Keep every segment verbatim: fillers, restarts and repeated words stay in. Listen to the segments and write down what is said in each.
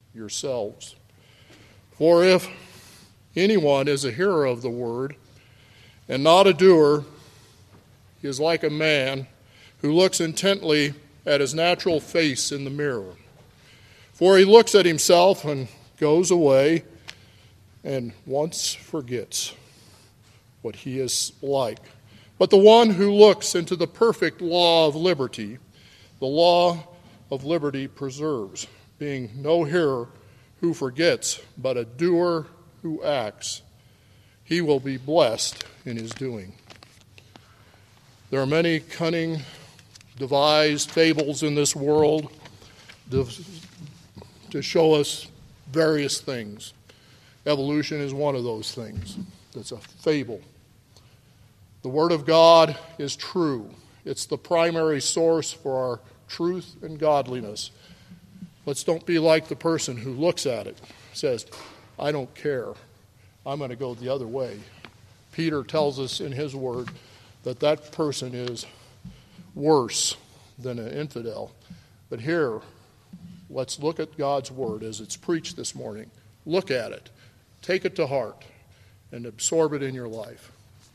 yourselves. For if anyone is a hearer of the word and not a doer, he is like a man who looks intently at his natural face in the mirror. For he looks at himself and goes away and once forgets what he is like. But the one who looks into the perfect law of liberty, the law of liberty preserves, being no hearer who forgets, but a doer who acts. He will be blessed in his doing. There are many cunning, devised fables in this world to, to show us various things. Evolution is one of those things. That's a fable. The Word of God is true. It's the primary source for our truth and godliness. Let's don't be like the person who looks at it, says, I don't care. I'm going to go the other way. Peter tells us in his word that that person is worse than an infidel. But here, let's look at God's word as it's preached this morning. Look at it. Take it to heart and absorb it in your life.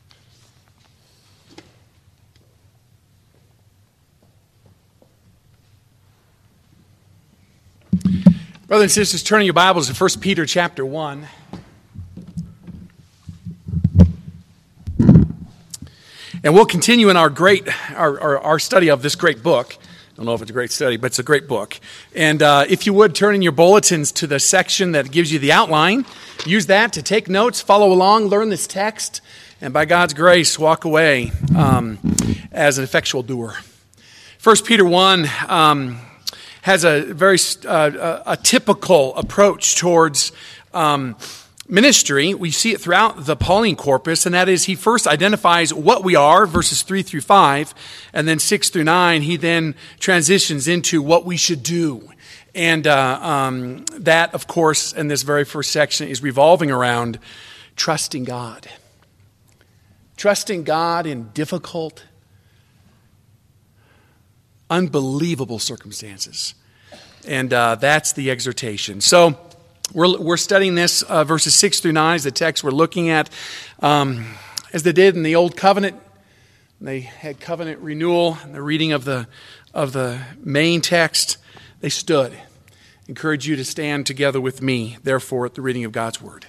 Brothers and sisters, turning your Bibles to First Peter chapter one. And we'll continue in our great our, our, our study of this great book. I don't know if it's a great study, but it's a great book. And uh, if you would, turn in your bulletins to the section that gives you the outline. Use that to take notes, follow along, learn this text, and by God's grace, walk away um, as an effectual doer. First Peter one um, has a very uh, a typical approach towards um, ministry. We see it throughout the Pauline corpus, and that is he first identifies what we are, verses three through five, and then six through nine, he then transitions into what we should do. And uh, um, that, of course, in this very first section is revolving around trusting God. Trusting God in difficult, unbelievable circumstances. And uh, that's the exhortation. So we're we're studying this uh, verses six through nine is the text we're looking at. Um, as they did in the Old Covenant, they had covenant renewal and the reading of the of the main text. They stood. I encourage you to stand together with me, therefore, at the reading of God's word.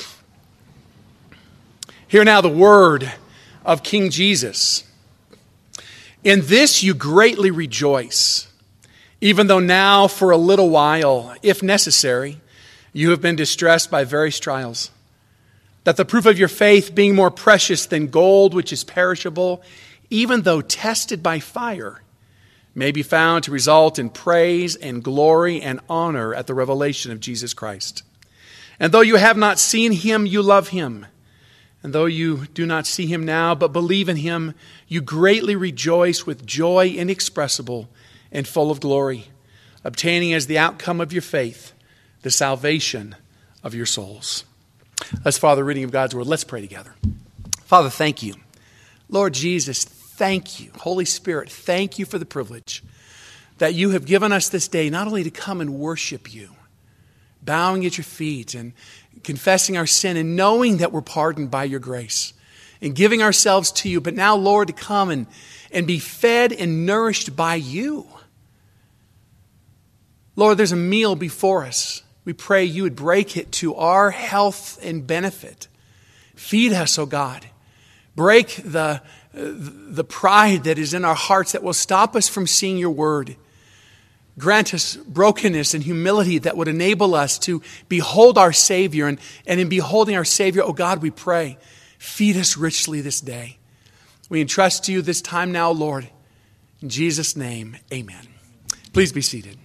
Hear now the word of King Jesus. In this you greatly rejoice, even though now for a little while, if necessary, you have been distressed by various trials, that the proof of your faith, being more precious than gold, which is perishable, even though tested by fire, may be found to result in praise and glory and honor at the revelation of Jesus Christ. And though you have not seen him, you love him. And though you do not see him now, but believe in him, you greatly rejoice with joy inexpressible and full of glory, obtaining as the outcome of your faith the salvation of your souls. Let's follow the reading of God's word. Let's pray together. Father, thank you. Lord Jesus, thank you. Holy Spirit, thank you for the privilege that you have given us this day, not only to come and worship you, bowing at your feet and confessing our sin and knowing that we're pardoned by your grace and giving ourselves to you, but now, Lord, to come and, and be fed and nourished by you. Lord, there's a meal before us. We pray you would break it to our health and benefit. Feed us, O God. Break the, the pride that is in our hearts that will stop us from seeing your word. Grant us brokenness and humility that would enable us to behold our Savior. And, and in beholding our Savior, oh God, we pray, feed us richly this day. We entrust to you this time now, Lord. In Jesus' name, amen. Please be seated.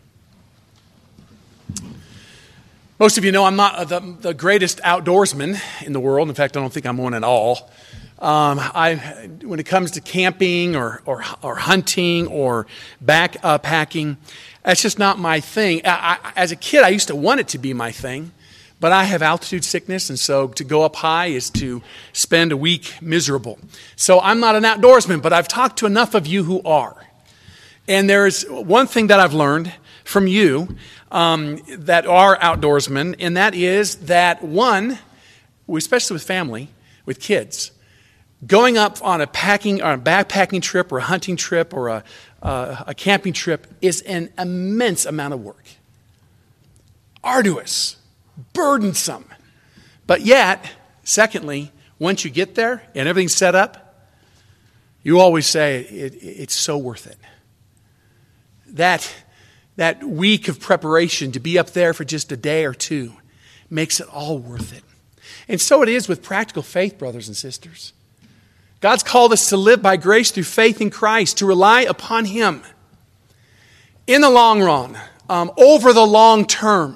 Most of you know I'm not the, the greatest outdoorsman in the world. In fact, I don't think I'm one at all. Um, I, when it comes to camping or, or, or hunting or backpacking, that's just not my thing. I, I, as a kid, I used to want it to be my thing, but I have altitude sickness, and so to go up high is to spend a week miserable. So I'm not an outdoorsman, but I've talked to enough of you who are. And there's one thing that I've learned from you um, that are outdoorsmen, and that is that, one, especially with family, with kids, going up on a packing or a backpacking trip or a hunting trip or a, uh, a camping trip is an immense amount of work. Arduous, burdensome. But yet, secondly, once you get there and everything's set up, you always say it, it's so worth it. That, that week of preparation to be up there for just a day or two makes it all worth it. And so it is with practical faith, brothers and sisters. God's called us to live by grace through faith in Christ, to rely upon Him in the long run, um, over the long term.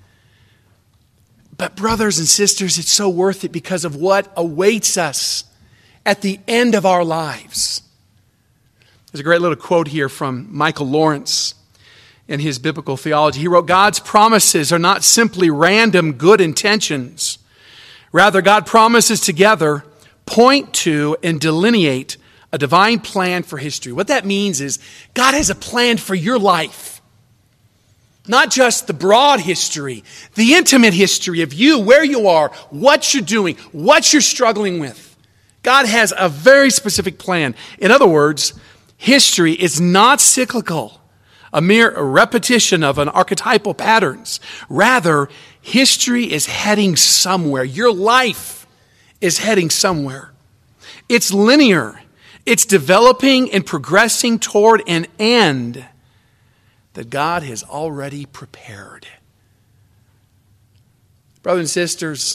But brothers and sisters, it's so worth it because of what awaits us at the end of our lives. There's a great little quote here from Michael Lawrence in his biblical theology. He wrote, "God's promises are not simply random good intentions. Rather, God promises together point to and delineate a divine plan for history." What that means is God has a plan for your life. Not just the broad history, the intimate history of you, where you are, what you're doing, what you're struggling with. God has a very specific plan. In other words, history is not cyclical, a mere repetition of an archetypal patterns. Rather, history is heading somewhere. Your life is heading somewhere. It's linear. It's developing and progressing toward an end that God has already prepared. Brothers and sisters,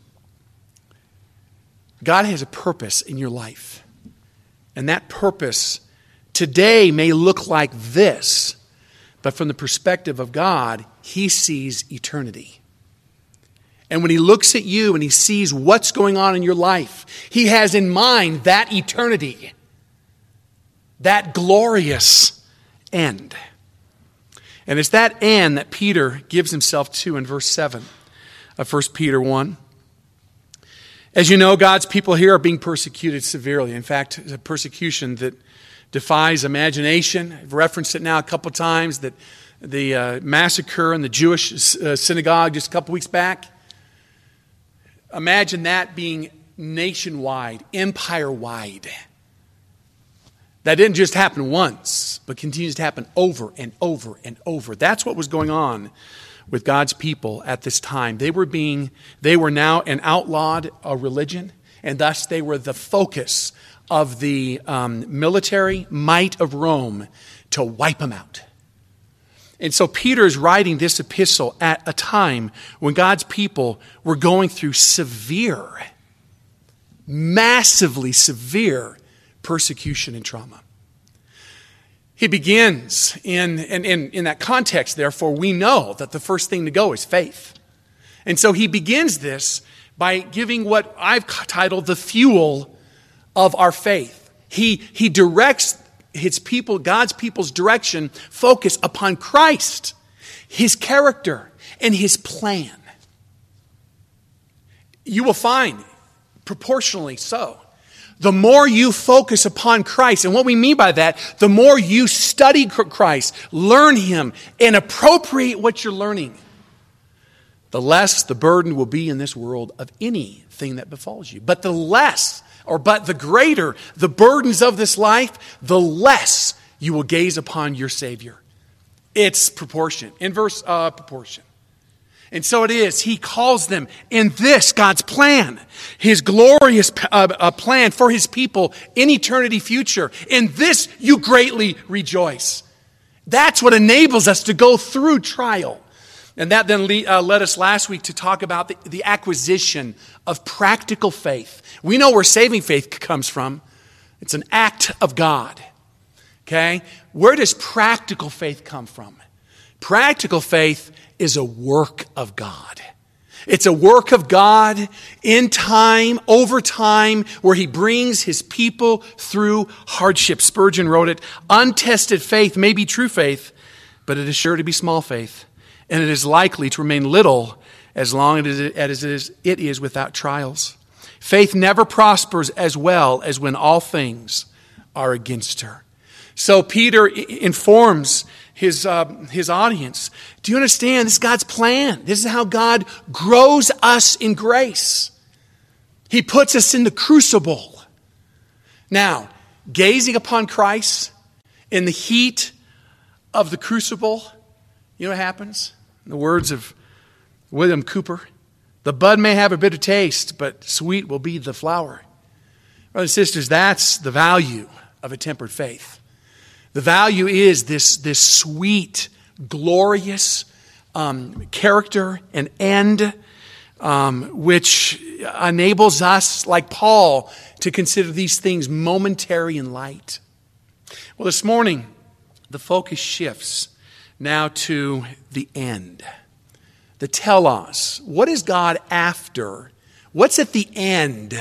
God has a purpose in your life. And that purpose today may look like this, but from the perspective of God, He sees eternity. And when He looks at you and He sees what's going on in your life, He has in mind that eternity, that glorious end. And it's that end that Peter gives himself to in verse seven of First Peter one. As you know, God's people here are being persecuted severely. In fact, it's a persecution that defies imagination. I've referenced it now a couple times, that the uh, massacre in the Jewish uh, synagogue just a couple weeks back. Imagine that being nationwide, empire-wide. That didn't just happen once, but continues to happen over and over and over. That's what was going on with God's people at this time. They were being, they were now an outlawed uh, religion, and thus they were the focus of the um, military might of Rome to wipe them out. And so Peter is writing this epistle at a time when God's people were going through severe, massively severe persecution and trauma. He begins in, in, in, in that context, therefore, we know that the first thing to go is faith. And so he begins this by giving what I've titled the fuel of our faith. He, he directs his people, God's people's direction, focus upon Christ, His character, and His plan. You will find, proportionally so, the more you focus upon Christ, and what we mean by that, the more you study Christ, learn Him, and appropriate what you're learning, the less the burden will be in this world of anything that befalls you. But the less, or but the greater the burdens of this life, the less you will gaze upon your Savior. It's proportion, inverse uh, proportion. And so it is. He calls them in this, God's plan, His glorious uh, uh, plan for His people in eternity future. In this you greatly rejoice. That's what enables us to go through trial. And that then le- uh, led us last week to talk about the, the acquisition of practical faith. We know where saving faith comes from. It's an act of God. Okay? Where does practical faith come from? Practical faith is a work of God. It's a work of God in time, over time, where He brings His people through hardship. Spurgeon wrote it, "Untested faith may be true faith, but it is sure to be small faith, and it is likely to remain little as long as it is without trials. Faith never prospers as well as when all things are against her." So Peter informs his, uh, his audience, do you understand? This is God's plan. This is how God grows us in grace. He puts us in the crucible. Now, gazing upon Christ in the heat of the crucible, you know what happens? In the words of William Cooper, the bud may have a bitter taste, but sweet will be the flower. Brothers and sisters, that's the value of a tempered faith. The value is this, this sweet, glorious um, character and end, um, which enables us, like Paul, to consider these things momentary and light. Well, this morning, the focus shifts now to the end. The telos. What is God after? What's at the end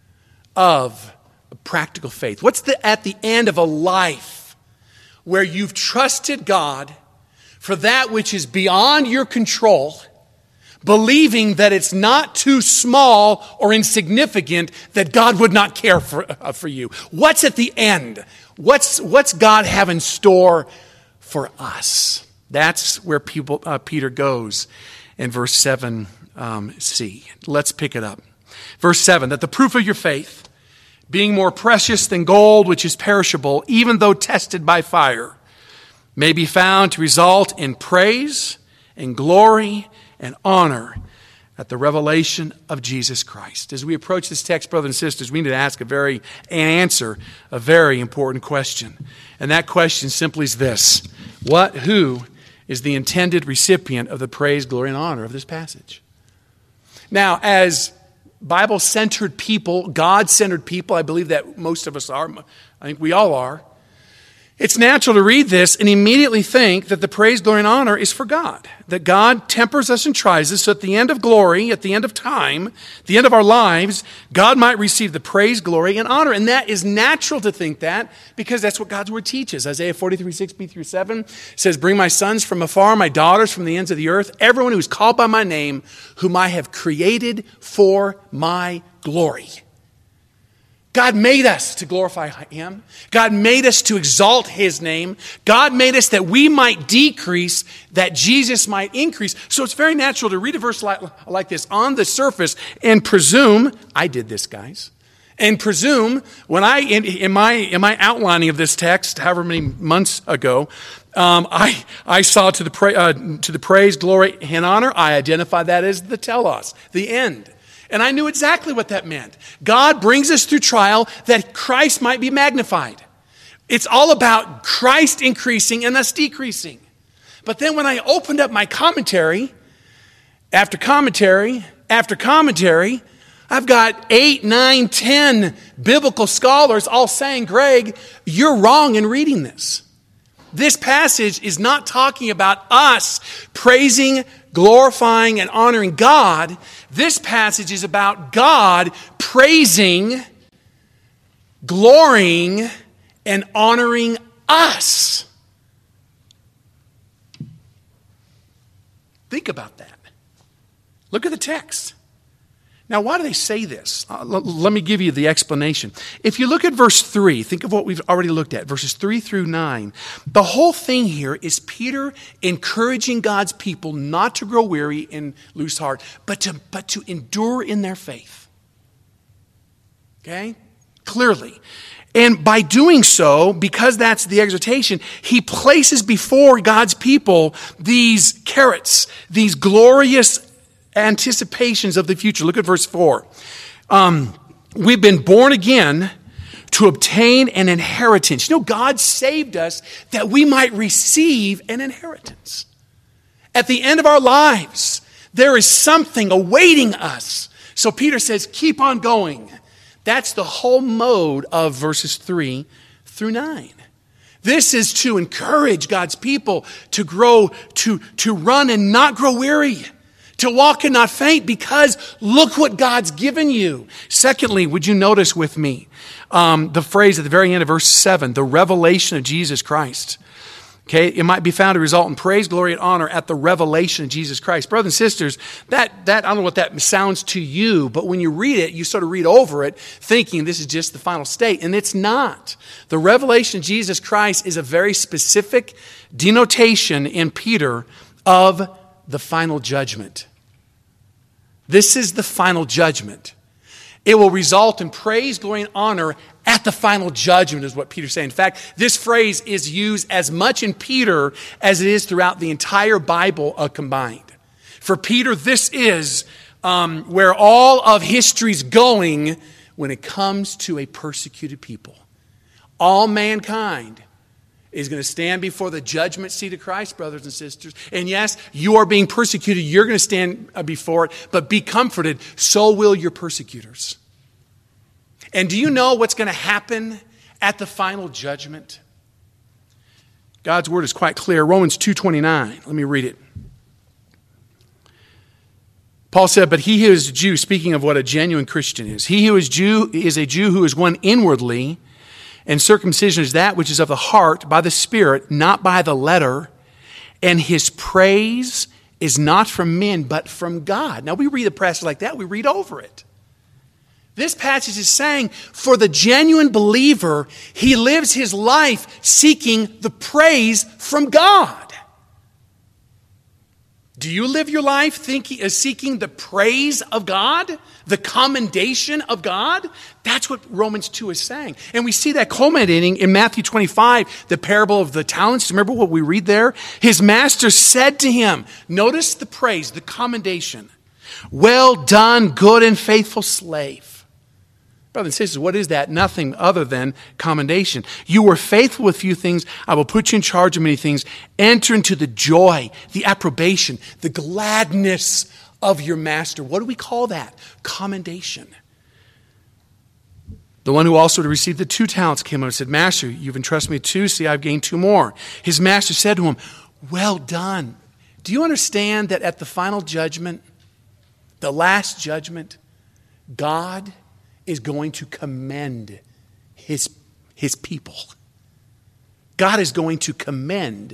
of a practical faith? What's the, at the end of a life where you've trusted God for that which is beyond your control, believing that it's not too small or insignificant that God would not care for, uh, for you? What's at the end? What's, what's God have in store for us? That's where people, uh, Peter goes in verse seven um, C. Let's pick it up. Verse seven, that the proof of your faith, being more precious than gold, which is perishable, even though tested by fire, may be found to result in praise and glory and honor at the revelation of Jesus Christ. As we approach this text, brothers and sisters, we need to ask a very, and answer a very important question. And that question simply is this: What, who is the intended recipient of the praise, glory, and honor of this passage? Now, as Bible-centered people, God-centered people, I believe that most of us are, I think we all are, it's natural to read this and immediately think that the praise, glory, and honor is for God. That God tempers us and tries us so at the end of glory, at the end of time, at the end of our lives, God might receive the praise, glory, and honor. And that is natural to think that because that's what God's word teaches. Isaiah forty-three, six b through seven says, bring my sons from afar, my daughters from the ends of the earth, everyone who is called by my name, whom I have created for my glory. God made us to glorify Him. God made us to exalt His name. God made us that we might decrease, that Jesus might increase. So it's very natural to read a verse like, like this on the surface and presume, I did this, guys, and presume when I, in, in my in my outlining of this text, however many months ago, um, I I saw to the pra- uh, to the praise, glory, and honor. I identified that as the telos, the end. And I knew exactly what that meant. God brings us through trial that Christ might be magnified. It's all about Christ increasing and us decreasing. But then when I opened up my commentary, after commentary, after commentary, I've got eight, nine, ten biblical scholars all saying, Greg, you're wrong in reading this. This passage is not talking about us praising, glorifying, and honoring God. This passage is about God praising, glorying, and honoring us. Think about that. Look at the text. Now, why do they say this? Uh, l- let me give you the explanation. If you look at verse three, think of what we've already looked at, verses three through nine. The whole thing here is Peter encouraging God's people not to grow weary and lose heart, but to, but to endure in their faith. Okay? Clearly. And by doing so, because that's the exhortation, he places before God's people these carrots, these glorious anticipations of the future. Look at verse four. Um, we've been born again to obtain an inheritance. You know, God saved us that we might receive an inheritance. At the end of our lives, there is something awaiting us. So Peter says, keep on going. That's the whole mode of verses three through nine. This is to encourage God's people to grow, to, to run and not grow weary, to walk and not faint, because look what God's given you. Secondly, would you notice with me um, the phrase at the very end of verse seven, the revelation of Jesus Christ. Okay, it might be found to result in praise, glory, and honor at the revelation of Jesus Christ. Brothers and sisters, that, that I don't know what that sounds to you, but when you read it, you sort of read over it thinking this is just the final state, and it's not. The revelation of Jesus Christ is a very specific denotation in Peter of the final judgment. This is the final judgment. It will result in praise, glory, and honor at the final judgment is what Peter's saying. In fact, this phrase is used as much in Peter as it is throughout the entire Bible uh, combined. For Peter, this is um, where all of history's going when it comes to a persecuted people. All mankind is going to stand before the judgment seat of Christ, brothers and sisters. And yes, you are being persecuted. You're going to stand before it. But be comforted, so will your persecutors. And do you know what's going to happen at the final judgment? God's word is quite clear. Romans two twenty-nine. Let me read it. Paul said, but he who is a Jew, speaking of what a genuine Christian is, he who is Jew is a Jew who is one inwardly, and circumcision is that which is of the heart by the Spirit, not by the letter. And his praise is not from men, but from God. Now we read a passage like that, we read over it. This passage is saying, for the genuine believer, he lives his life seeking the praise from God. Do you live your life thinking, uh, seeking the praise of God? The commendation of God? That's what Romans two is saying. And we see that culminating in Matthew twenty-five, the parable of the talents. Remember what we read there? His master said to him, notice the praise, the commendation. Well done, good and faithful slave. Brothers and sisters, what is that? Nothing other than commendation. You were faithful with few things. I will put you in charge of many things. Enter into the joy, the approbation, the gladness of your master. What do we call that? Commendation. The one who also received the two talents came up and said, Master, you've entrusted me two. See, I've gained two more. His master said to him, well done. Do you understand that at the final judgment, the last judgment, God is going to commend his, his people. God is going to commend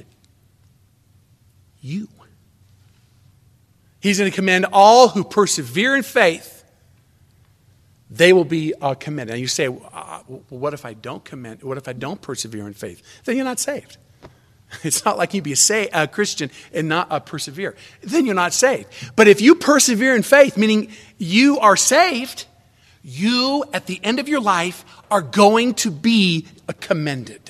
you. He's going to commend all who persevere in faith. They will be uh, commended. And you say, uh, well, what if I don't commend? What if I don't persevere in faith? Then you're not saved. It's not like you be a, say, a Christian and not uh, persevere. Then you're not saved. But if you persevere in faith, meaning you are saved, you, at the end of your life, are going to be commended.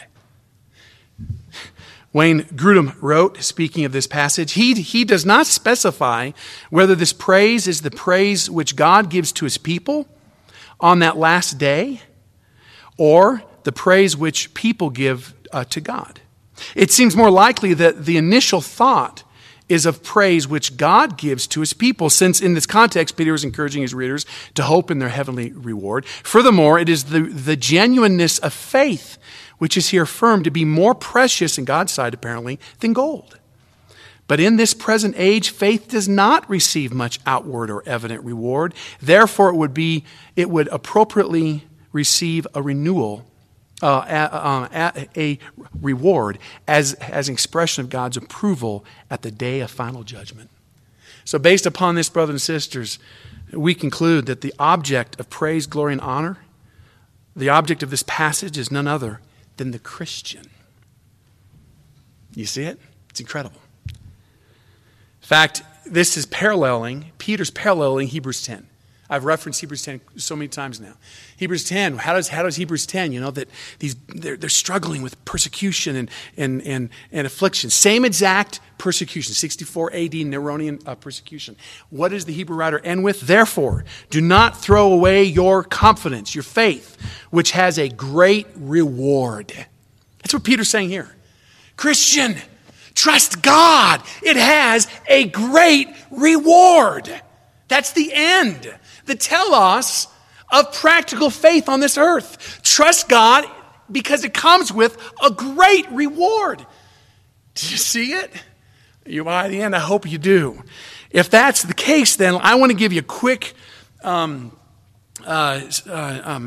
Wayne Grudem wrote, speaking of this passage, he, he does not specify whether this praise is the praise which God gives to his people on that last day or the praise which people give uh, to God. It seems more likely that the initial thought is of praise which God gives to his people, since in this context, Peter is encouraging his readers to hope in their heavenly reward. Furthermore, it is the, the genuineness of faith which is here affirmed to be more precious in God's sight, apparently, than gold. But in this present age, faith does not receive much outward or evident reward. Therefore, it would be, it would appropriately receive a renewal Uh, a, a, a reward as, as an expression of God's approval at the day of final judgment. So based upon this, brothers and sisters, we conclude that the object of praise, glory, and honor, the object of this passage is none other than the Christian. You see it? It's incredible. In fact, this is paralleling, Peter's paralleling Hebrews ten. I've referenced Hebrews ten so many times now. Hebrews ten, how does how does Hebrews ten, you know, that these they're, they're struggling with persecution and, and, and, and affliction. Same exact persecution, sixty-four A D Neronian uh, persecution. What does the Hebrew writer end with? Therefore, do not throw away your confidence, your faith, which has a great reward. That's what Peter's saying here. Christian, trust God. It has a great reward. That's the end. The telos of practical faith on this earth. Trust God because it comes with a great reward. Do you see it? You, by the end, I hope you do. If that's the case, then I want to give you a quick um, uh, uh, um,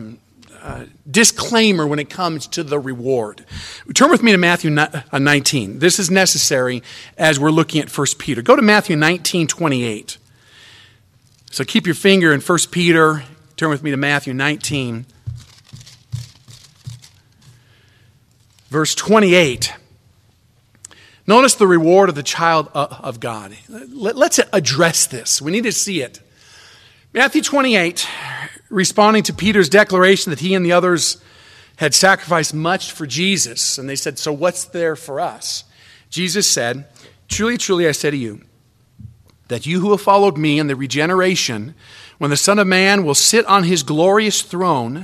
uh, disclaimer when it comes to the reward. Turn with me to Matthew nineteen. This is necessary as we're looking at First Peter. Go to Matthew nineteen twenty-eight. So keep your finger in First Peter. Turn with me to Matthew nineteen. Verse twenty-eight. Notice the reward of the child of God. Let's address this. We need to see it. Matthew twenty-eight, responding to Peter's declaration that he and the others had sacrificed much for Jesus. And they said, so what's there for us? Jesus said, truly, truly, I say to you, that you who have followed me in the regeneration, when the Son of Man will sit on his glorious throne,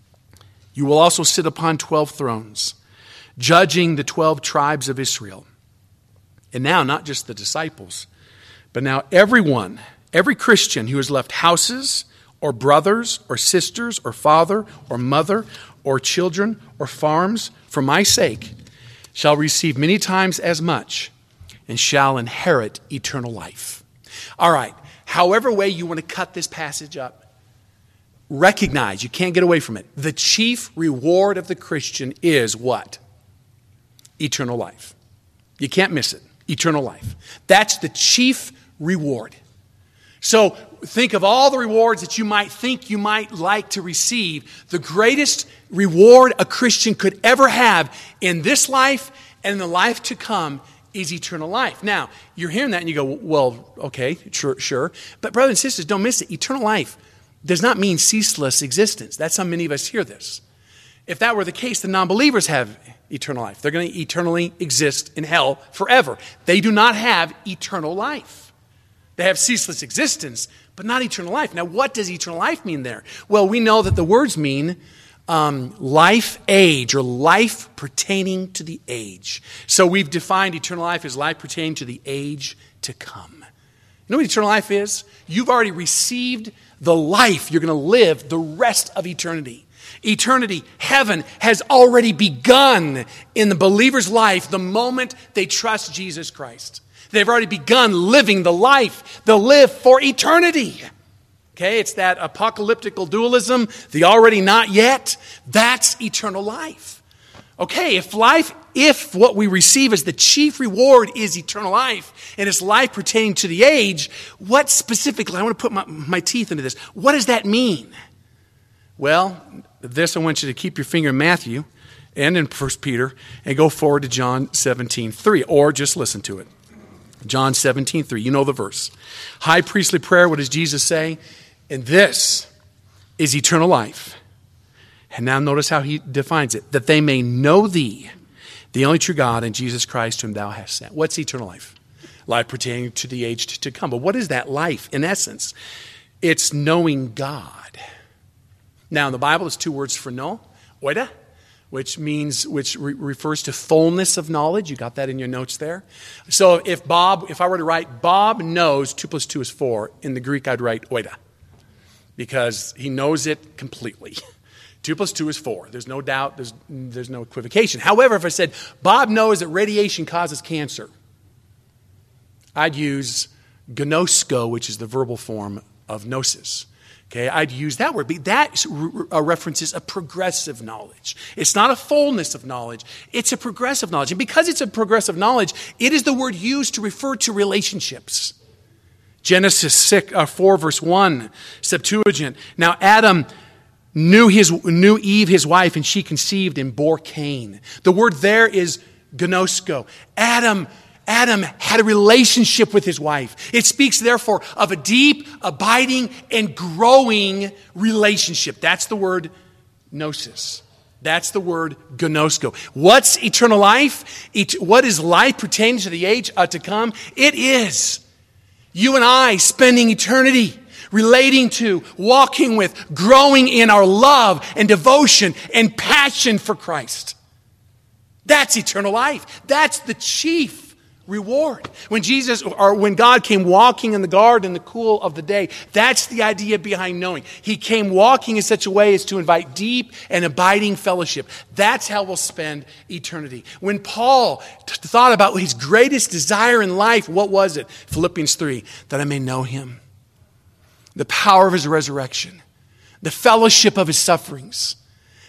you will also sit upon twelve thrones, judging the twelve tribes of Israel. And now, not just the disciples, but now everyone, every Christian who has left houses or brothers or sisters or father or mother or children or farms for my sake shall receive many times as much and shall inherit eternal life. All right, however way you want to cut this passage up, recognize, you can't get away from it. The chief reward of the Christian is what? Eternal life. You can't miss it. Eternal life. That's the chief reward. So think of all the rewards that you might think you might like to receive. The greatest reward a Christian could ever have in this life and in the life to come is eternal life. Now, you're hearing that and you go, well, okay, sure, sure. But brothers and sisters, don't miss it. Eternal life does not mean ceaseless existence. That's how many of us hear this. If that were the case, the non-believers have eternal life. They're going to eternally exist in hell forever. They do not have eternal life. They have ceaseless existence, but not eternal life. Now, what does eternal life mean there? Well, we know that the words mean um, life age, or life pertaining to the age. So we've defined eternal life as life pertaining to the age to come. You know what eternal life is? You've already received the life you're going to live the rest of eternity. Eternity, heaven, has already begun in the believer's life the moment they trust Jesus Christ. They've already begun living the life they'll live for eternity. Okay, it's that apocalyptical dualism, the already not yet. That's eternal life. Okay, if life, if what we receive as the chief reward is eternal life, and it's life pertaining to the age, what specifically, I want to put my, my teeth into this, what does that mean? Well, this I want you to keep your finger in Matthew and in First Peter and go forward to John seventeen three, or just listen to it. John seventeen three, you know the verse. High priestly prayer, what does Jesus say? And this is eternal life. And now notice how he defines it. That they may know thee, the only true God, and Jesus Christ whom thou hast sent. What's eternal life? Life pertaining to the age to come. But what is that life in essence? It's knowing God. Now, in the Bible, it's two words for know, oida, which means, which re- refers to fullness of knowledge. You got that in your notes there. So if Bob, if I were to write, Bob knows two plus two is four, in the Greek I'd write oida, because he knows it completely. Two plus two is four. There's no doubt, there's, there's no equivocation. However, if I said, Bob knows that radiation causes cancer, I'd use gnosko, which is the verbal form of gnosis. Okay, I'd use that word. But that uh, references a progressive knowledge. It's not a fullness of knowledge. It's a progressive knowledge. And because it's a progressive knowledge, it is the word used to refer to relationships. Genesis six, uh, four, verse one, Septuagint. Now Adam knew his knew Eve, his wife, and she conceived and bore Cain. The word there is gnosko. Adam Adam had a relationship with his wife. It speaks, therefore, of a deep, abiding, and growing relationship. That's the word gnosis. That's the word gnosko. What's eternal life? Et- what is life pertaining to the age uh, to come? It is you and I spending eternity relating to, walking with, growing in our love and devotion and passion for Christ. That's eternal life. That's the chief reward. When Jesus, or when God came walking in the garden in the cool of the day, that's the idea behind knowing. He came walking in such a way as to invite deep and abiding fellowship. That's how we'll spend eternity. When Paul t- thought about his greatest desire in life, what was it? Philippians three, that I may know him, the power of his resurrection, the fellowship of his sufferings,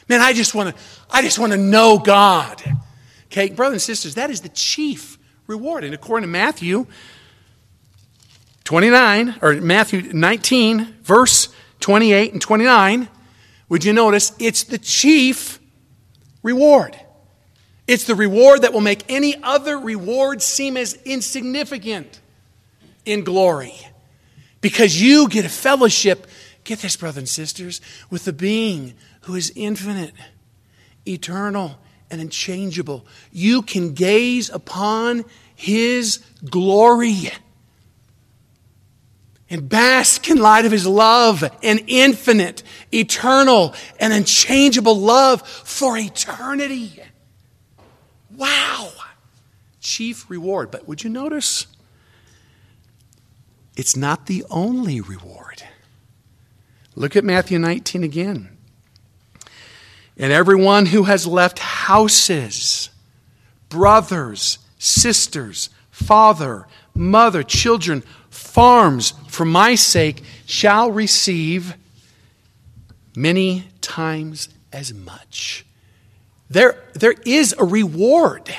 Man, I just want to, I just want to know God. Okay, brothers and sisters, that is the chief reward. And according to Matthew twenty-nine, or Matthew nineteen, verse twenty-eight and twenty-nine, would you notice it's the chief reward. It's the reward that will make any other reward seem as insignificant in glory. Because you get a fellowship, get this, brothers and sisters, with the being who is infinite, eternal, and unchangeable. You can gaze upon his glory and bask in light of his love, an infinite, eternal, and unchangeable love for eternity. Wow! Chief reward. But would you notice, it's not the only reward. Look at Matthew nineteen again. And everyone who has left houses, brothers, sisters, father, mother, children, farms, for my sake, shall receive many times as much. There, there is a reward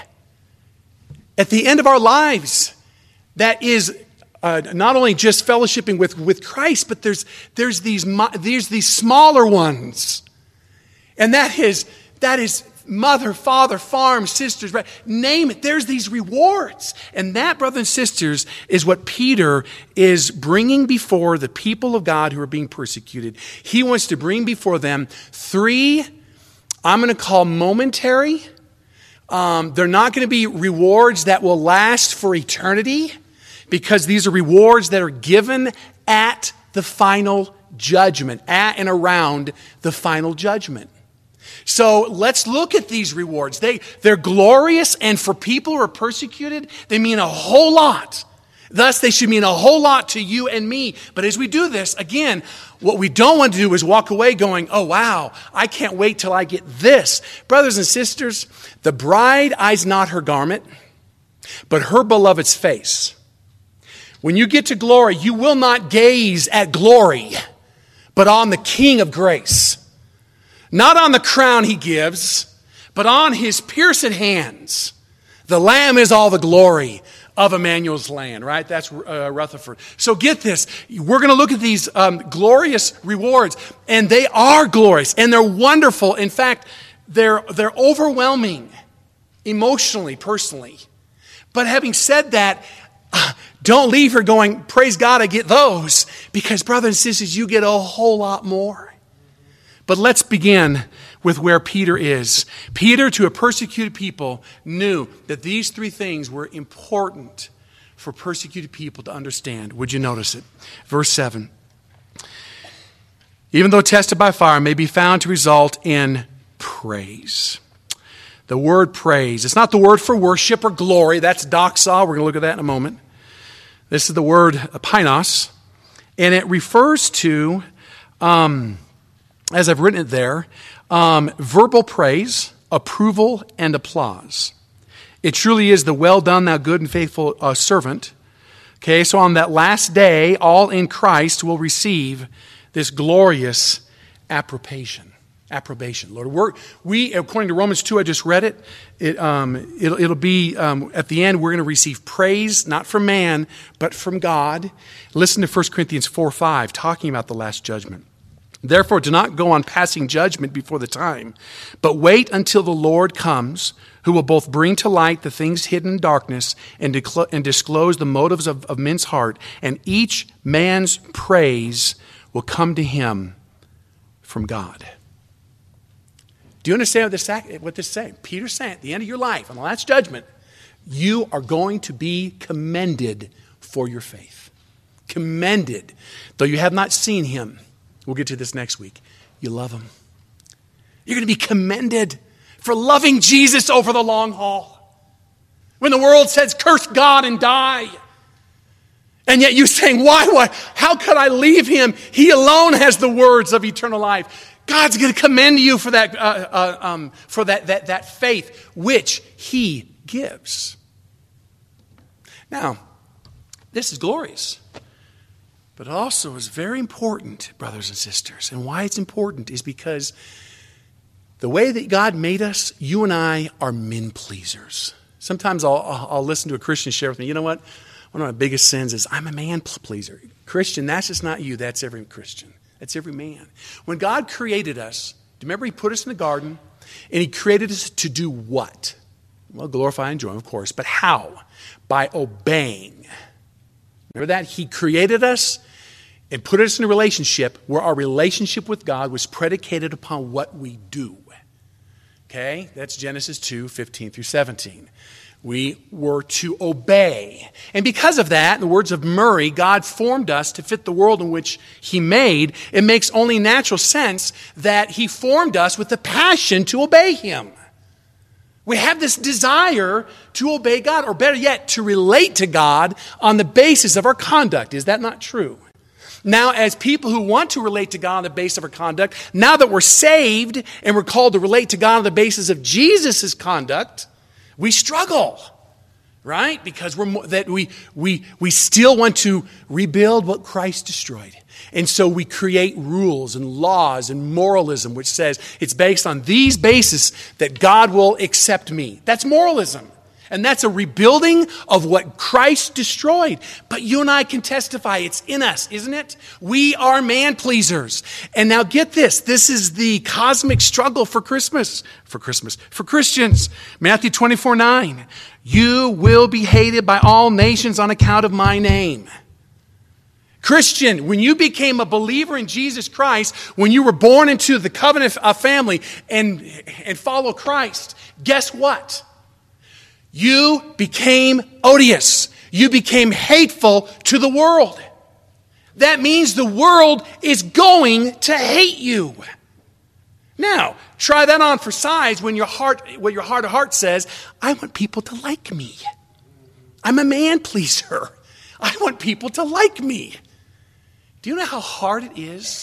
at the end of our lives that is uh, not only just fellowshipping with, with Christ, but there's, there's, these, there's these smaller ones. And that is, that is mother, father, farm, sisters, right? Name it. There's these rewards. And that, brothers and sisters, is what Peter is bringing before the people of God who are being persecuted. He wants to bring before them three, I'm going to call momentary. Um, they're not going to be rewards that will last for eternity, because these are rewards that are given at the final judgment, at and around the final judgment. So let's look at these rewards. They, they're glorious, and for people who are persecuted, they mean a whole lot. Thus, they should mean a whole lot to you and me. But as we do this, again, what we don't want to do is walk away going, oh, wow, I can't wait till I get this. Brothers and sisters, the bride eyes not her garment, but her beloved's face. When you get to glory, you will not gaze at glory, but on the King of grace. Not on the crown he gives, but on his pierced hands. The Lamb is all the glory of Emmanuel's land, right? That's uh, Rutherford. So get this. We're going to look at these um, glorious rewards, and they are glorious, and they're wonderful. In fact, they're, they're overwhelming emotionally, personally. But having said that, uh, don't leave here going, praise God, I get those, because brothers and sisters, you get a whole lot more. But let's begin with where Peter is. Peter, to a persecuted people, knew that these three things were important for persecuted people to understand. Would you notice it? Verse seven. Even though tested by fire, may be found to result in praise. The word praise. It's not the word for worship or glory. That's doxa. We're going to look at that in a moment. This is the word painos. And it refers to... Um, as I've written it there, um, verbal praise, approval, and applause. It truly is the well done, thou good and faithful uh, servant. Okay, so on that last day, all in Christ will receive this glorious approbation. Approbation. Lord, we're, we, according to Romans two, I just read it, it um, it'll, it'll be, um, at the end, we're going to receive praise, not from man, but from God. Listen to First Corinthians four five, talking about the last judgment. Therefore, do not go on passing judgment before the time, but wait until the Lord comes, who will both bring to light the things hidden in darkness and, declo- and disclose the motives of, of men's heart, and each man's praise will come to him from God. Do you understand what this, what this is saying? Peter's saying at the end of your life, on the last judgment, you are going to be commended for your faith. Commended. Though you have not seen him. We'll get to this next week. You love him. You're going to be commended for loving Jesus over the long haul. When the world says, curse God and die. And yet you're saying, why, why? How could I leave him? He alone has the words of eternal life. God's going to commend you for that, uh, uh, um, for that, that, that faith which he gives. Now, this is glorious. But it also is very important, brothers and sisters. And why it's important is because The way that God made us, you and I are men pleasers. Sometimes I'll, I'll, I'll listen to a Christian share with me, you know what? One of my biggest sins is I'm a man pleaser. Christian, that's just not you. That's every Christian. That's every man. When God created us, do you remember he put us in the garden? And he created us to do what? Well, glorify and enjoy, of course. But how? By obeying. Remember that? He created us and put us in a relationship where our relationship with God was predicated upon what we do. Okay? That's Genesis two, fifteen through seventeen. We were to obey. And because of that, in the words of Murray, God formed us to fit the world in which he made. It makes only natural sense that he formed us with the passion to obey him. We have this desire to obey God, or better yet, to relate to God on the basis of our conduct. Is that not true? Now, as people who want to relate to God on the basis of our conduct, now that we're saved and we're called to relate to God on the basis of Jesus' conduct, we struggle, right? Because we're that we we we still want to rebuild what Christ destroyed. And so we create rules and laws and moralism, which says it's based on these bases that God will accept me. That's moralism. And that's a rebuilding of what Christ destroyed. But you and I can testify it's in us, isn't it? We are man pleasers. And now get this. This is the cosmic struggle for Christmas. For Christmas. For Christians. Matthew twenty-four nine. You will be hated by all nations on account of my name. Christian, when you became a believer in Jesus Christ, when you were born into the covenant family and, and follow Christ, guess what? You became odious. You became hateful to the world. That means the world is going to hate you. Now, try that on for size when your heart, what your heart of heart says, I want people to like me. I'm a man pleaser. I want people to like me. Do you know how hard it is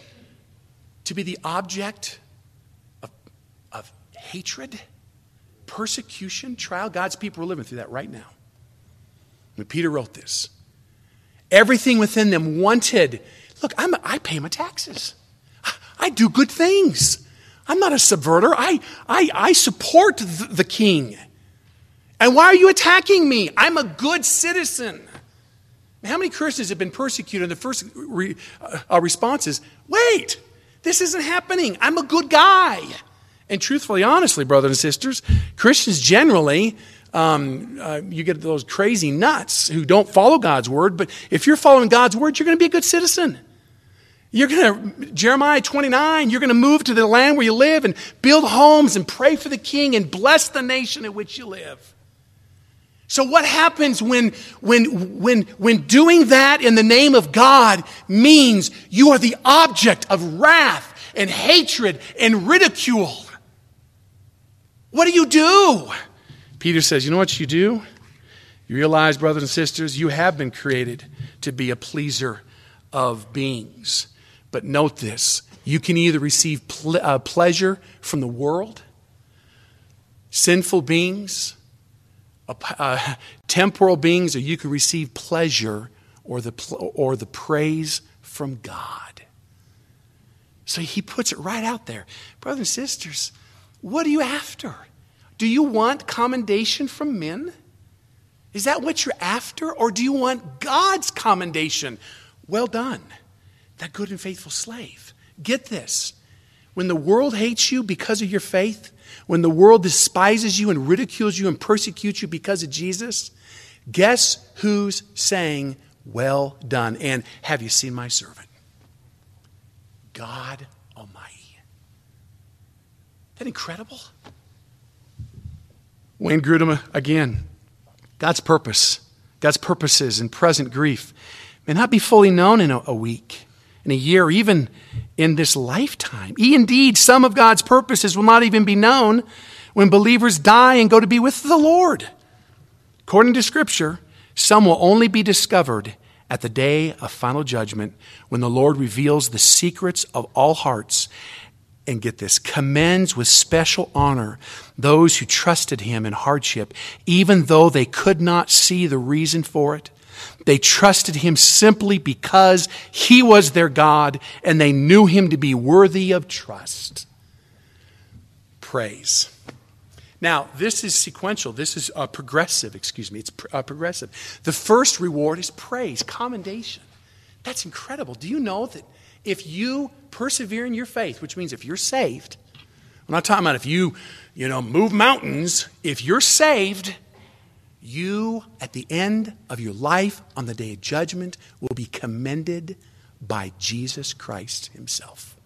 to be the object of, of hatred? Persecution, trial. God's people are living through that right now. When Peter wrote this, everything within them wanted, look, I'm a, I pay my taxes. I do good things. I'm not a subverter. I, I, I support the, the king. And why are you attacking me? I'm a good citizen. How many Christians have been persecuted? And the first re, uh, response is, wait, this isn't happening. I'm a good guy. And truthfully, honestly, brothers and sisters, Christians generally, um, uh, you get those crazy nuts who don't follow God's word. But if you're following God's word, you're going to be a good citizen. You're going to, Jeremiah twenty-nine, you're going to move to the land where you live and build homes and pray for the king and bless the nation in which you live. So what happens when, when, when, when doing that in the name of God means you are the object of wrath and hatred and ridicule? What do you do? Peter says, you know what you do? You realize, brothers and sisters, you have been created to be a pleaser of beings. But note this, you can either receive ple- uh, pleasure from the world, sinful beings, uh, uh, temporal beings, or you can receive pleasure or the pl- or the praise from God. So he puts it right out there. Brothers and sisters, what are you after? Do you want commendation from men? Is that what you're after? Or do you want God's commendation? Well done, that good and faithful slave. Get this. When the world hates you because of your faith, when the world despises you and ridicules you and persecutes you because of Jesus, guess who's saying, well done, and have you seen my servant? God Almighty. Isn't that incredible? Wayne Grudem again. God's purpose, God's purposes in present grief may not be fully known in a, a week, in a year, even in this lifetime. Indeed, some of God's purposes will not even be known when believers die and go to be with the Lord. According to Scripture, some will only be discovered at the day of final judgment when the Lord reveals the secrets of all hearts and, get this, commends with special honor those who trusted him in hardship, even though they could not see the reason for it. They trusted him simply because he was their God and they knew him to be worthy of trust. praise. Now, this is sequential. This is uh, progressive, excuse me. It's pr- uh, progressive. The first reward is praise, commendation. That's incredible. Do you know that if you persevere in your faith, which means if you're saved, I'm not talking about if you, you know, move mountains. If you're saved, you, at the end of your life, on the day of judgment, will be commended by Jesus Christ himself.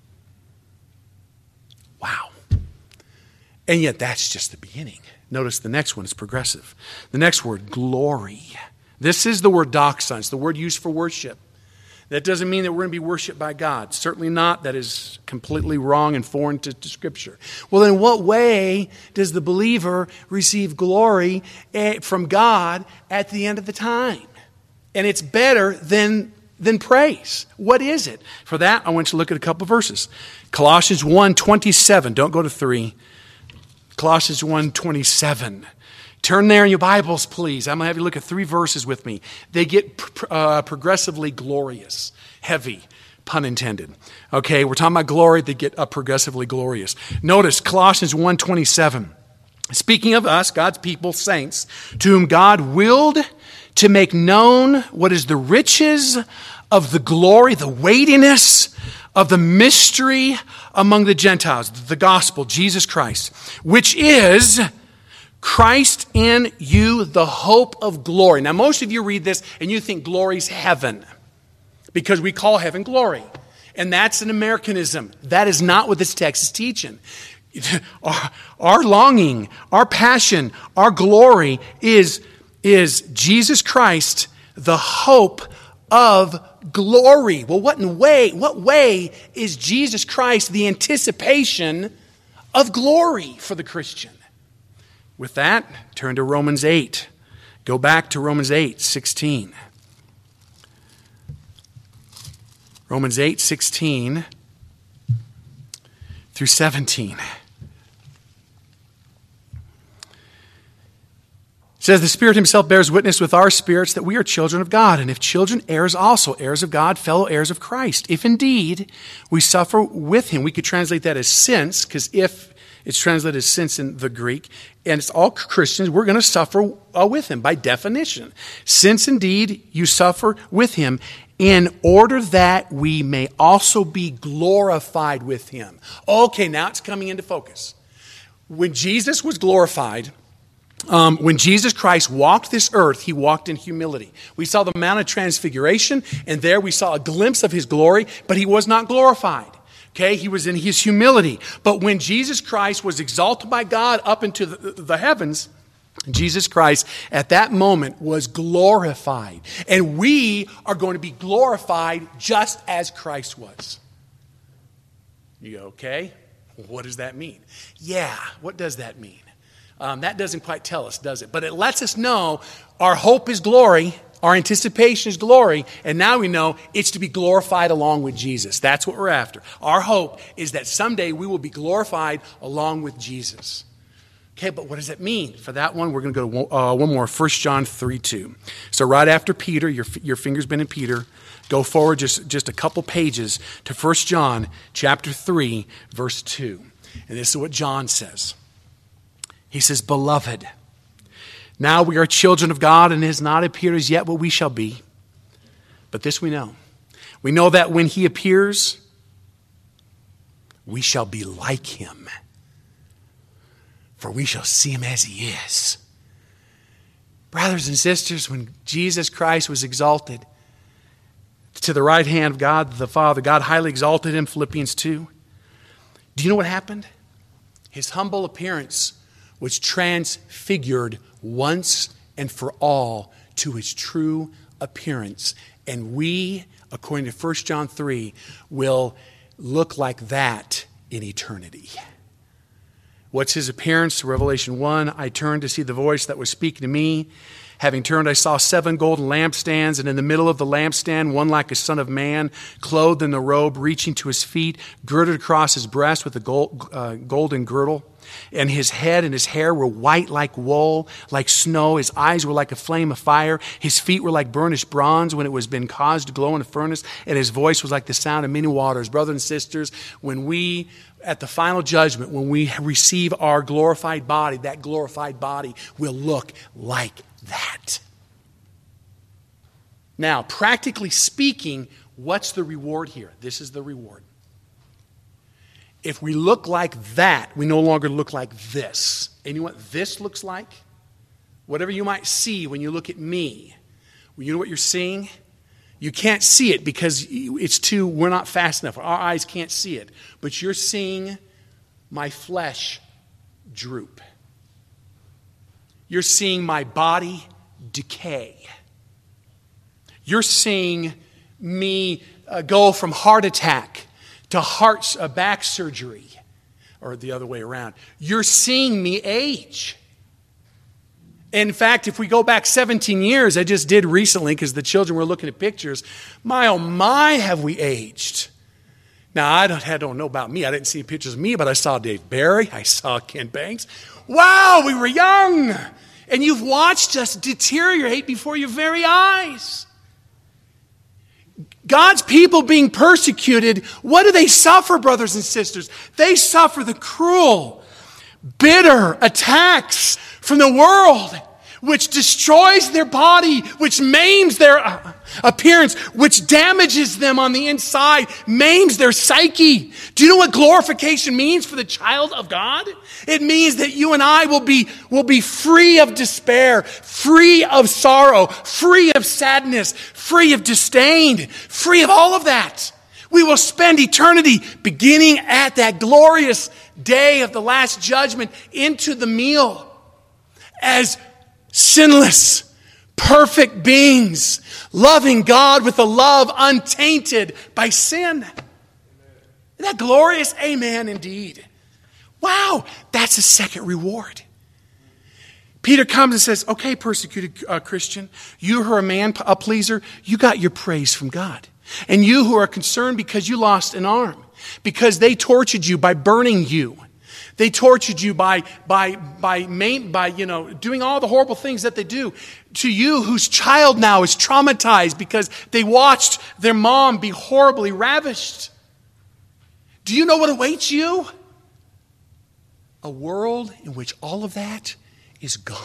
Wow. And yet that's just the beginning. Notice the next one is progressive. The next word, glory. This is the word doxon. It's the word used for worship. That doesn't mean that we're going to be worshiped by God. Certainly not. That is completely wrong and foreign to, to Scripture. Well, in what way does the believer receive glory from God at the end of the time? And it's better than, than praise. What is it? For that, I want you to look at a couple of verses. Colossians one twenty-seven. Don't go to three. Colossians one twenty-seven. Turn there in your Bibles, please. I'm going to have you look at three verses with me. They get uh, progressively glorious, heavy, pun intended. Okay, we're talking about glory. They get uh, progressively glorious. Notice Colossians one twenty-seven. Speaking of us, God's people, saints, to whom God willed to make known what is the riches of the glory, the weightiness of the mystery among the Gentiles, the gospel, Jesus Christ, which is Christ in you, the hope of glory. Now, most of you read this and you think glory's heaven because we call heaven glory. And that's an Americanism. That is not what this text is teaching. Our, our longing, our passion, our glory is, is Jesus Christ, the hope of glory. Well, what in way, what way is Jesus Christ the anticipation of glory for the Christian? With that, turn to Romans eight. Go back to Romans eight sixteen. Romans eight sixteen through seventeen. It says, the Spirit himself bears witness with our spirits that we are children of God, and if children, heirs also, heirs of God, fellow heirs of Christ. If indeed we suffer with him, we could translate that as since, because if it's translated as since in the Greek, and it's all Christians, we're going to suffer uh, with him by definition. Since indeed you suffer with him, in order that we may also be glorified with him. Okay, now it's coming into focus. When Jesus was glorified, Um, when Jesus Christ walked this earth, he walked in humility. We saw the Mount of Transfiguration, and there we saw a glimpse of his glory, but he was not glorified. Okay, he was in his humility. But when Jesus Christ was exalted by God up into the, the heavens, Jesus Christ at that moment was glorified. And we are going to be glorified just as Christ was. You go, okay? What does that mean? Yeah, what does that mean? Um, that doesn't quite tell us, does it? But it lets us know our hope is glory, our anticipation is glory, and now we know it's to be glorified along with Jesus. That's what we're after. Our hope is that someday we will be glorified along with Jesus. Okay, but what does that mean? For that one, we're going to go to uh, one more, First John three two. So right after Peter, your, your finger's been in Peter, go forward just, just a couple pages to First John chapter three, verse two. And this is what John says. He says, beloved, now we are children of God, and it has not appeared as yet what we shall be. But this we know. We know that when he appears, we shall be like him. For we shall see him as he is. Brothers and sisters, when Jesus Christ was exalted to the right hand of God the Father, God highly exalted him, Philippians two. Do you know what happened? His humble appearance was transfigured once and for all to his true appearance. And we, according to First John three, will look like that in eternity. What's his appearance? Revelation one, I turned to see the voice that was speaking to me. Having turned, I saw seven golden lampstands, and in the middle of the lampstand, one like a son of man, clothed in the robe, reaching to his feet, girded across his breast with a gold, uh, golden girdle. And his head and his hair were white like wool, like snow. His eyes were like a flame of fire. His feet were like burnished bronze when it was been caused to glow in a furnace. And his voice was like the sound of many waters. Brothers and sisters, when we, at the final judgment, when we receive our glorified body, that glorified body will look like that. Now, practically speaking, what's the reward here? This is the reward. If we look like that, we no longer look like this. And you know what this looks like? Whatever you might see when you look at me, you know what you're seeing? You can't see it because it's too, we're not fast enough. Our eyes can't see it. But you're seeing my flesh droop. You're seeing my body decay. You're seeing me uh, go from heart attack to heart uh, back surgery, or the other way around. You're seeing me age. In fact, if we go back seventeen years, I just did recently because the children were looking at pictures. My, oh my, have we aged. Now, I don't, I don't know about me. I didn't see pictures of me, but I saw Dave Barry. I saw Ken Banks. Wow, we were young. And you've watched us deteriorate before your very eyes. God's people being persecuted, what do they suffer, brothers and sisters? They suffer the cruel, bitter attacks from the world, which destroys their body, which maims their appearance, which damages them on the inside, maims their psyche. Do you know what glorification means for the child of God? It means that you and I will be, will be free of despair, free of sorrow, free of sadness, free of disdain, free of all of that. We will spend eternity beginning at that glorious day of the last judgment into the meal as sinless, perfect beings, loving God with a love untainted by sin. Isn't that glorious? Amen, indeed. Wow, that's a second reward. Peter comes and says, okay, persecuted uh, Christian, you who are a man, a pleaser, you got your praise from God. And you who are concerned because you lost an arm, because they tortured you by burning you. They tortured you by, by, by, main, by, you know, doing all the horrible things that they do. To you whose child now is traumatized because they watched their mom be horribly ravished. Do you know what awaits you? A world in which all of that is gone.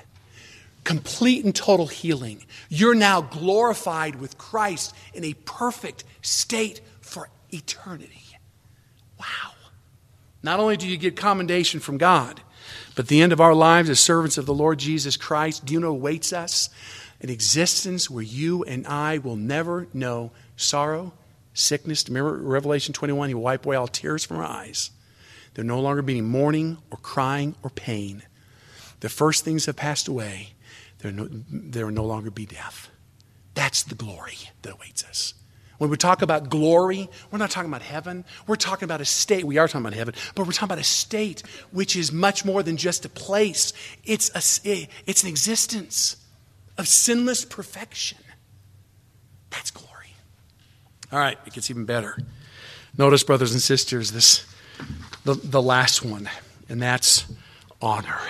Complete and total healing. You're now glorified with Christ in a perfect state for eternity. Wow. Not only do you get commendation from God, but the end of our lives as servants of the Lord Jesus Christ, do you know awaits us? An existence where you and I will never know sorrow, sickness. Remember Revelation twenty-one, he will wipe away all tears from our eyes. There will no longer be any mourning or crying or pain. The first things have passed away. There, no, there will no longer be death. That's the glory that awaits us. When we talk about glory, we're not talking about heaven. We're talking about a state. We are talking about heaven, but we're talking about a state which is much more than just a place. It's, a, it's an existence of sinless perfection. That's glory. All right, it gets even better. Notice, brothers and sisters, this the, the last one, and that's honor.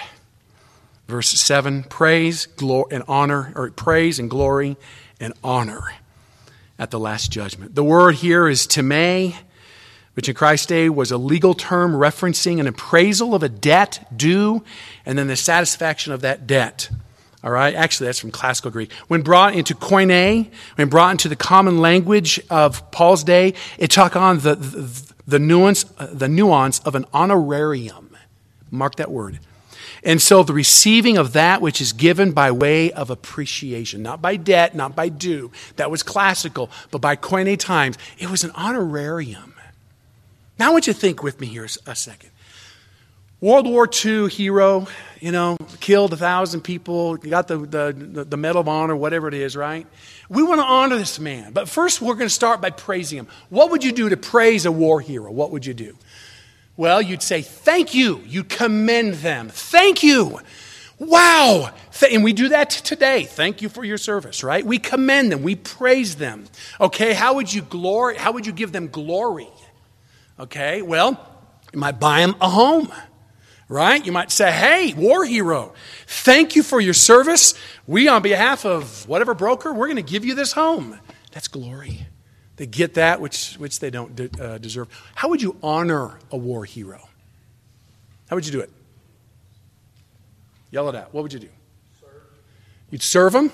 Verse seven, praise, glory, and honor, or praise and glory and honor at the last judgment. The word here is timē, which in Christ's day was a legal term referencing an appraisal of a debt due and then the satisfaction of that debt. All right, actually that's from classical Greek. When brought into koine, when brought into the common language of Paul's day, it took on the, the, the nuance, the nuance of an honorarium. Mark that word. And so the receiving of that which is given by way of appreciation, not by debt, not by due, that was classical, but by koine times, it was an honorarium. Now I want you to think with me here a second. World War Two hero, you know, killed a thousand people, got the, the, the Medal of Honor, whatever it is, right? We want to honor this man, but first we're going to start by praising him. What would you do to praise a war hero? What would you do? Well, you'd say, thank you. You commend them. Thank you. Wow. And we do that today. Thank you for your service, right? We commend them. We praise them. Okay, how would you glory? How would you give them glory? Okay, well, you might buy them a home. right? You might say, hey, war hero, thank you for your service. We, on behalf of whatever broker, we're going to give you this home. That's glory. They get that which, which they don't de- uh, deserve. How would you honor a war hero? How would you do it? Yell it out. What would you do? Serve. You'd serve them?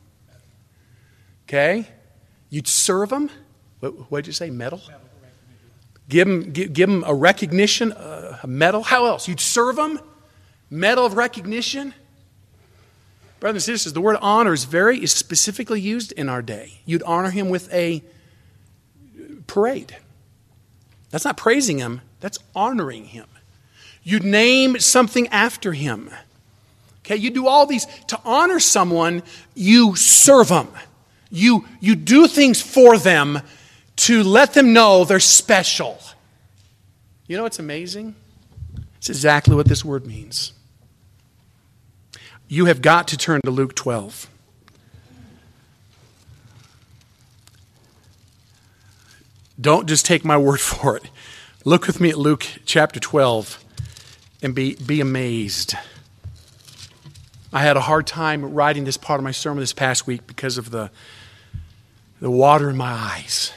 Okay. You'd serve them? What did you say? Medal? Give them, give, give them a recognition, uh, a medal. How else? You'd serve them? Medal of recognition? Brothers and sisters, the word honor is very is specifically used in our day. You'd honor him with a parade. That's not praising him. That's honoring him. You'd name something after him. Okay, you do all these. To honor someone, you serve them. You, you do things for them to let them know they're special. You know what's amazing? It's exactly what this word means. You have got to turn to Luke twelve. Don't just take my word for it. Look with me at Luke chapter twelve and be, be amazed. I had a hard time writing this part of my sermon this past week because of the, the water in my eyes.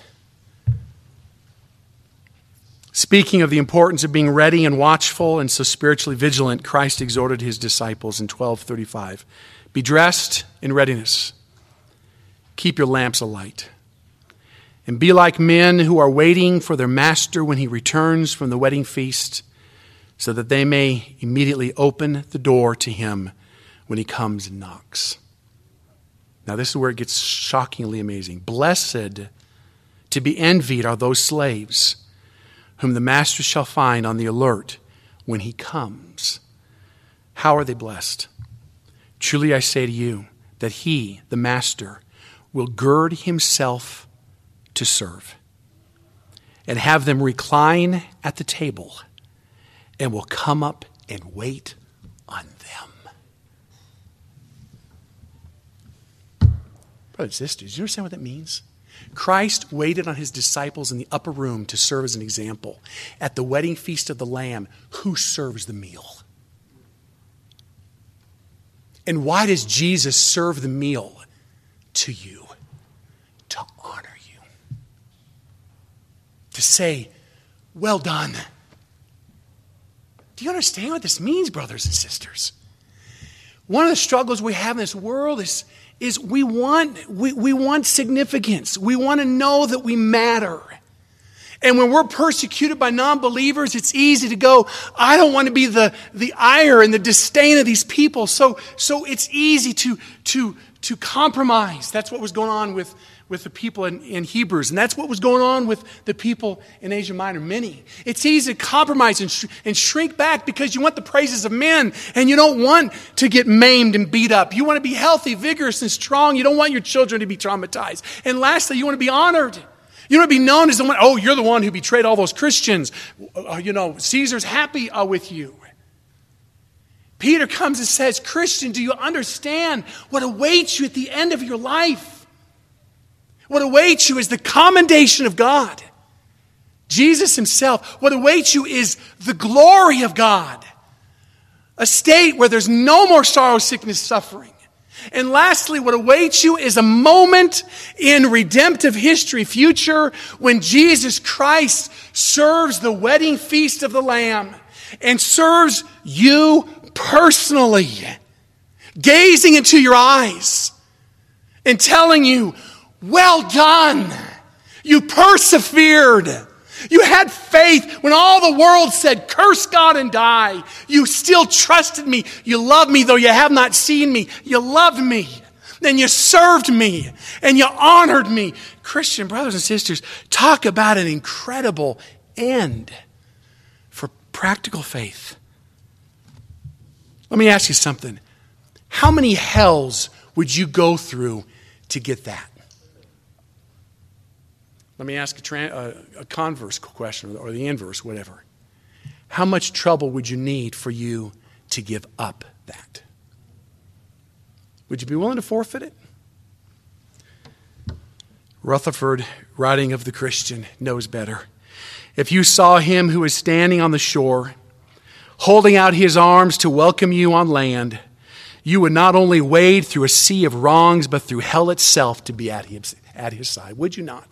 Speaking of the importance of being ready and watchful and so spiritually vigilant, Christ exhorted his disciples in twelve thirty-five. Be dressed in readiness. Keep your lamps alight. And be like men who are waiting for their master when he returns from the wedding feast, so that they may immediately open the door to him when he comes and knocks. Now this is where it gets shockingly amazing. Blessed, to be envied, are those slaves whom the master shall find on the alert when he comes. How are they blessed? Truly I say to you that he, the master, will gird himself to serve and have them recline at the table and will come up and wait on them. Brothers and sisters, do you understand what that means? Christ waited on his disciples in the upper room to serve as an example. At the wedding feast of the Lamb, who serves the meal? And why does Jesus serve the meal to you? To honor you. To say, well done. Do you understand what this means, brothers and sisters? One of the struggles we have in this world is is we want, we, we want significance. We want to know that we matter. And when we're persecuted by non-believers, it's easy to go, I don't want to be the, the ire and the disdain of these people. So, so it's easy to, to, to compromise. That's what was going on with, with the people in, in Hebrews. And that's what was going on with the people in Asia Minor, many. It's easy to compromise and, sh- and shrink back because you want the praises of men and you don't want to get maimed and beat up. You want to be healthy, vigorous, and strong. You don't want your children to be traumatized. And lastly, you want to be honored. You want to be known as the one, oh, you're the one who betrayed all those Christians. Uh, you know, Caesar's happy uh, with you. Peter comes and says, Christian, do you understand what awaits you at the end of your life? What awaits you is the commendation of God. Jesus himself, what awaits you is the glory of God. A state where there's no more sorrow, sickness, suffering. And lastly, what awaits you is a moment in redemptive history future when Jesus Christ serves the wedding feast of the Lamb and serves you personally, gazing into your eyes and telling you, well done. You persevered. You had faith when all the world said, curse God and die. You still trusted me. You loved me, though you have not seen me. You loved me. And you served me. And you honored me. Christian brothers and sisters, talk about an incredible end for practical faith. Let me ask you something. How many hells would you go through to get that? Let me ask a, tra- a, a converse question or the inverse, whatever. How much trouble would you need for you to give up that? Would you be willing to forfeit it? Rutherford, writing of the Christian, knows better. If you saw him who is standing on the shore, holding out his arms to welcome you on land, you would not only wade through a sea of wrongs, but through hell itself to be at his, at his side. Would you not?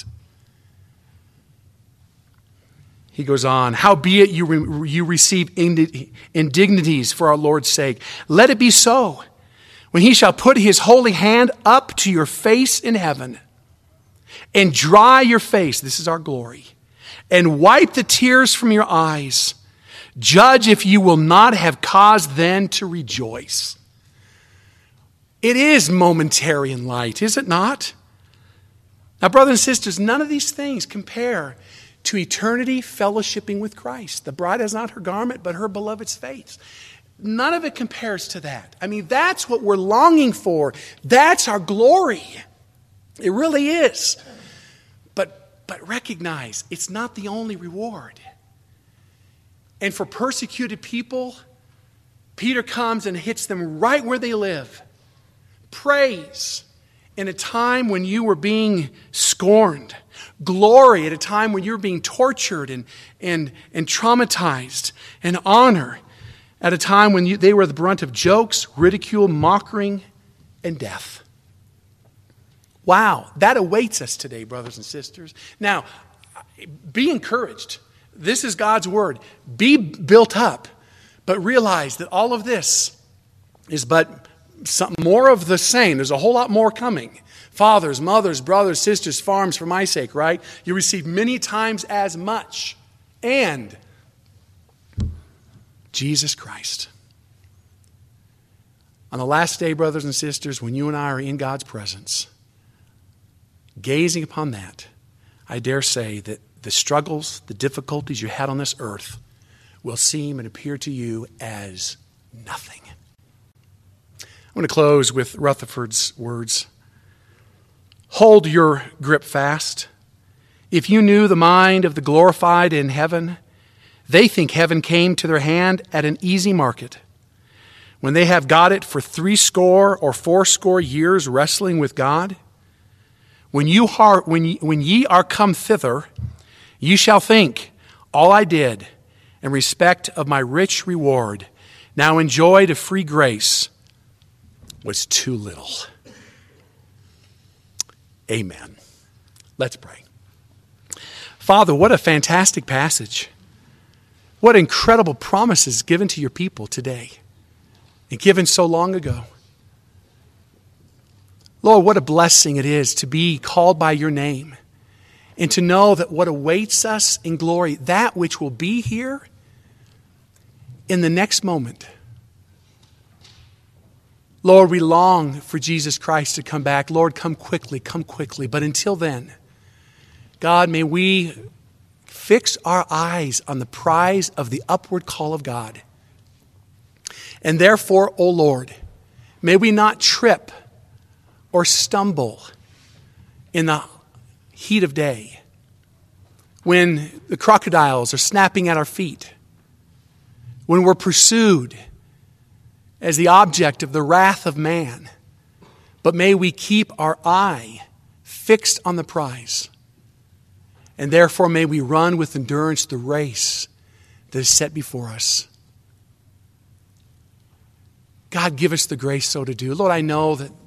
He goes on, howbeit you, re, you receive indignities for our Lord's sake. Let it be so, when he shall put his holy hand up to your face in heaven, and dry your face, this is our glory, and wipe the tears from your eyes. Judge if you will not have cause then to rejoice. It is momentary in light, is it not? Now, brothers and sisters, none of these things compare to eternity fellowshipping with Christ. The bride has not her garment, but her beloved's face. None of it compares to that. I mean, that's what we're longing for. That's our glory. It really is. But, but recognize, it's not the only reward. And for persecuted people, Peter comes and hits them right where they live. Praise in a time when you were being scorned. Glory at a time when you're being tortured and, and, and traumatized. And honor at a time when you, they were the brunt of jokes, ridicule, mocking, and death. Wow, that awaits us today, brothers and sisters. Now, be encouraged. This is God's word. Be built up, but realize that all of this is but some more of the same. There's a whole lot more coming. Fathers, mothers, brothers, sisters, farms for my sake, right? You receive many times as much. And Jesus Christ. On the last day, brothers and sisters, when you and I are in God's presence, gazing upon that, I dare say that the struggles, the difficulties you had on this earth will seem and appear to you as nothing. I'm going to close with Rutherford's words. Hold your grip fast. If you knew the mind of the glorified in heaven, they think heaven came to their hand at an easy market, when they have got it for three score or fourscore years wrestling with God. When you are, when ye, when ye are come thither, ye shall think, all I did in respect of my rich reward, now enjoyed of free grace, was too little. Amen. Let's pray. Father, what a fantastic passage. What incredible promises given to your people today and given so long ago. Lord, what a blessing it is to be called by your name and to know that what awaits us in glory, that which will be here in the next moment. Lord, we long for Jesus Christ to come back. Lord, come quickly, come quickly. But until then, God, may we fix our eyes on the prize of the upward call of God. And therefore, O Lord, may we not trip or stumble in the heat of day when the crocodiles are snapping at our feet, when we're pursued as the object of the wrath of man. But may we keep our eye fixed on the prize. And therefore may we run with endurance the race that is set before us. God, give us the grace so to do. Lord, I know that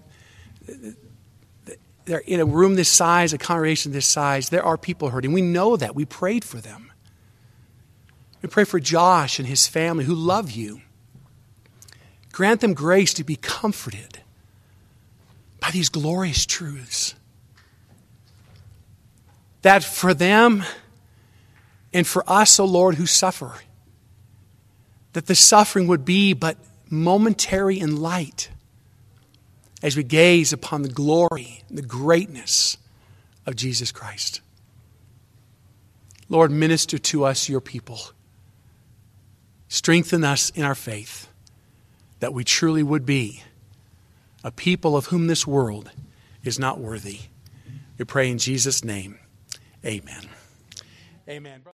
there, in a room this size, a congregation this size, there are people hurting. We know that. We prayed for them. We pray for Josh and his family who love you. Grant them grace to be comforted by these glorious truths. That for them and for us, O Lord, who suffer, that the suffering would be but momentary in light as we gaze upon the glory and the greatness of Jesus Christ. Lord, minister to us, your people. Strengthen us in our faith, that we truly would be a people of whom this world is not worthy. We pray in Jesus' name. Amen. Amen.